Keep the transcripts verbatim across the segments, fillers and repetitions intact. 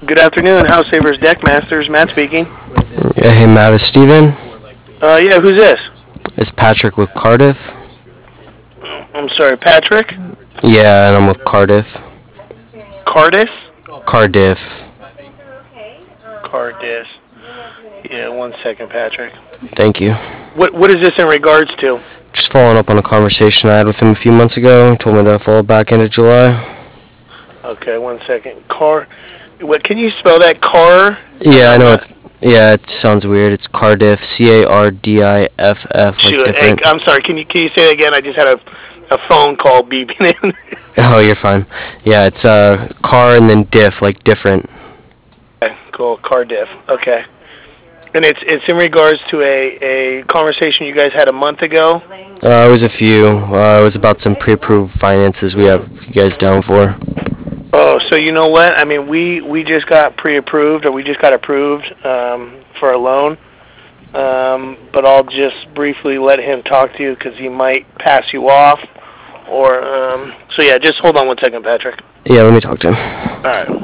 Good afternoon, House Savers Deck Masters. Matt speaking. Yeah, hey Matt, it's Steven. Uh, yeah, who's this? It's Patrick with Cardiff. I'm sorry, Patrick? Yeah, and I'm with Cardiff. Cardiff? Cardiff. Cardiff. Yeah, one second, Patrick. Thank you. What What is this in regards to? Just following up on a conversation I had with him a few months ago. He told me to follow back into July. Okay, one second. Car. What? Can you spell that? Car? Yeah, I know. It's, yeah, it sounds weird. It's Cardiff. C A R D I F F, like Shoot, different. hey, I'm sorry. Can you Can you say that again? I just had a a phone call beeping in. Oh, you're fine. Yeah, it's uh, car and then diff, like different. Okay, cool. Cardiff. Okay. And it's it's in regards to a, a conversation you guys had a month ago. Uh, it was a few. Uh, it was about some pre-approved finances we have you guys down for. Oh, so you know what? I mean, we, we just got pre-approved, or we just got approved um, for a loan. Um, but I'll just briefly let him talk to you because he might pass you off. Or um, so yeah, just hold on one second, Patrick. Yeah, let me talk to him. All right.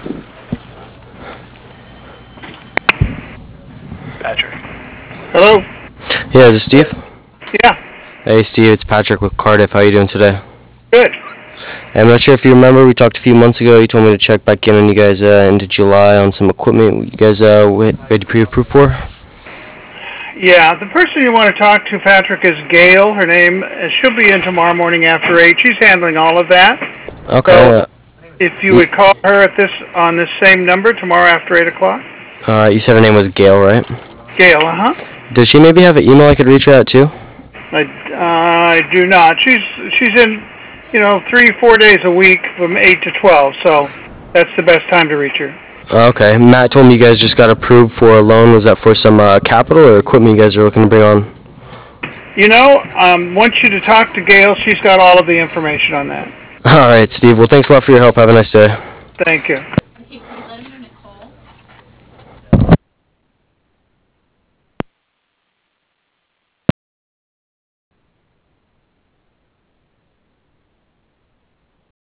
Patrick. Hello. Yeah, is this Steve? Yeah. Hey Steve, it's Patrick with Cardiff. How you doing today? Good. I'm not sure if you remember, we talked a few months ago. You told me to check back in on you guys uh, into July on some equipment you guys uh, ready pre-approved for. Yeah, the person you want to talk to, Patrick, is Gail. Her name, uh, she'll be in tomorrow morning after eight. She's handling all of that. Okay. So uh, if you would call her at this on this same number tomorrow after eight o'clock. Uh, you said her name was Gail, right? Gail, uh-huh. Does she maybe have an email I could reach her at too? I, uh, I do not. She's she's in, you know, three, four days a week from eight to twelve, so that's the best time to reach her. Okay. Matt told me you guys just got approved for a loan. Was that for some uh, capital or equipment you guys are looking to bring on? You know, um, want you to talk to Gail. She's got all of the information on that. All right, Steve. Well, thanks a lot for your help. Have a nice day. Thank you.